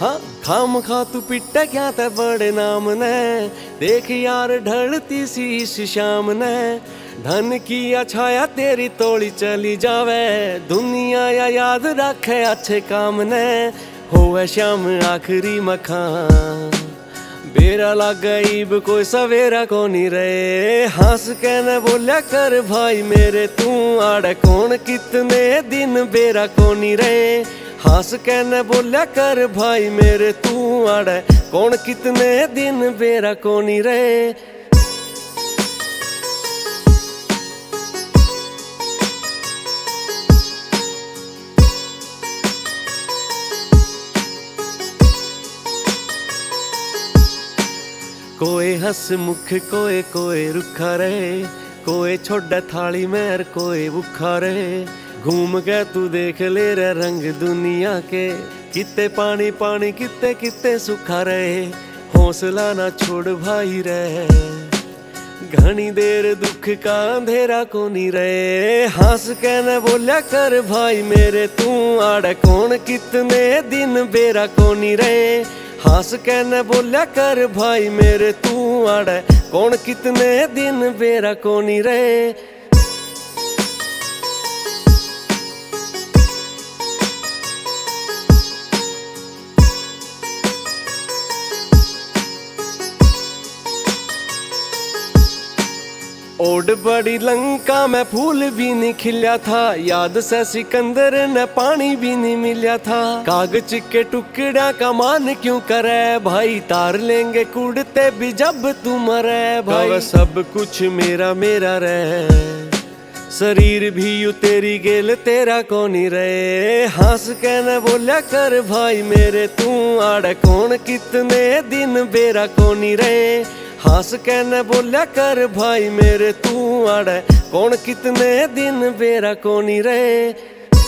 हाँ खाम खा तू पिट्टा क्या ते बड़े नाम ने, देख यार ढलती सी इस शाम ने। धन किया छाया तेरी तोड़ी चली जावे, दुनिया या याद रखे अच्छे काम ने। होवे शाम आखिरी मखान, बेरा लग गईब कोई सवेरा को नहीं रहे। हंस के न बोलिया कर भाई मेरे तू, आड़े कौन कितने दिन बेरा को नहीं रहे। हंस के न बोलिया कर भाई मेरे तू, आड़े कौन कितने दिन बेरा को नहीं रहे। कोई हंस मुख कोई कोई रुखा रहे, कोई छोड़ा थाली में कोई भूखा रहे। घूम के तू देख ले रे रंग दुनिया के, कितने पानी पानी कितने कितने सुखा रहे। हौसला ना छोड़ भाई रे, घनी देर दुख का अंधेरा को नहीं रहे। हंस के न बोलिया कर भाई मेरे तू, आड़े कौन कितने दिन बेरा को नहीं रहे। हंस के न बोलिया कर भाई मेरे तू, आड़े कौन कितने दिन बेरा को नहीं रहे। ओड बड़ी लंका में फूल भी नहीं खिला था, याद से सिकंदर ने पानी भी नहीं मिला था। कागज के टुकड़ा का मान क्यों करे भाई, तार लेंगे कूड़ते भी जब तू मरे भाई। सब कुछ मेरा मेरा रहे, शरीर भी यू तेरी गेल तेरा को नहीं रहे। हंस के न बोलिया कर भाई मेरे तू, आड़े कौन कितने दिन बेरा को नहीं रहे। हंस के न बोलिया कर भाई मेरे तू, आड़े कौन कितने दिन बेरा को नहीं रहे।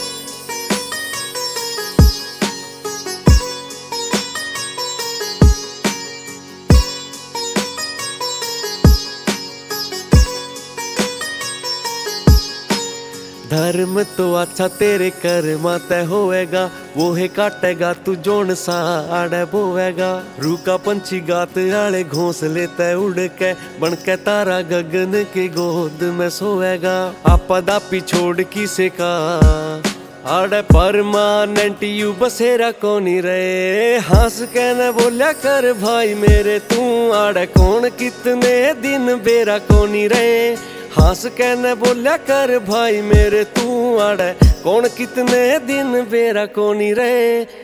धर्म तो अच्छा तेरे कर्मा तय होएगा, वो है काटेगा तू जोन सा आड़े बोएगा। रूका पंछी गात आले घोंसले तय उड़ के, बन के तारा गगन के गोद में सोएगा। आपा दापी छोड़ किसे का, आड़े परमानेंट यू बसेरा को नहीं रहे। हंस के न बोलिया कर भाई मेरे तू, आड़े कौन कितने दिन बेरा को नहीं रहे। हंस के न बोलिया कर भाई मेरे तू, आड़े कौन कितने दिन बेरा को नहीं रहे।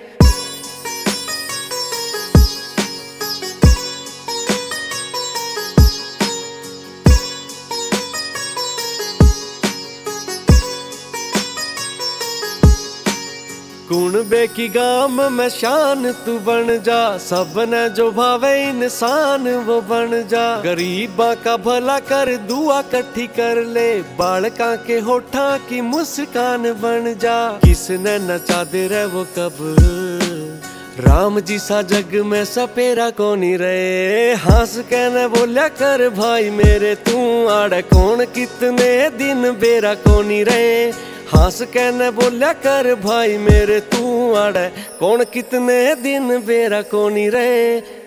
कुण बे की गाम में शान तू बन जा, सब ने जो भावे इंसान वो बन जा। गरीबा का भला कर दुआ कट्ठी कर ले, बालका के होठा की मुस्कान बन जा। किसने नचा दे रे वो कब, राम जी सा जग में सपेरा को नहीं रहे। हंस के न बोलिया कर भाई मेरे तू, आड़े कौन कितने दिन बेरा को नहीं रहे। हंस के न बोलिया कर भाई मेरे तू, आड़े कौन कितने दिन बेरा को नहीं रहे।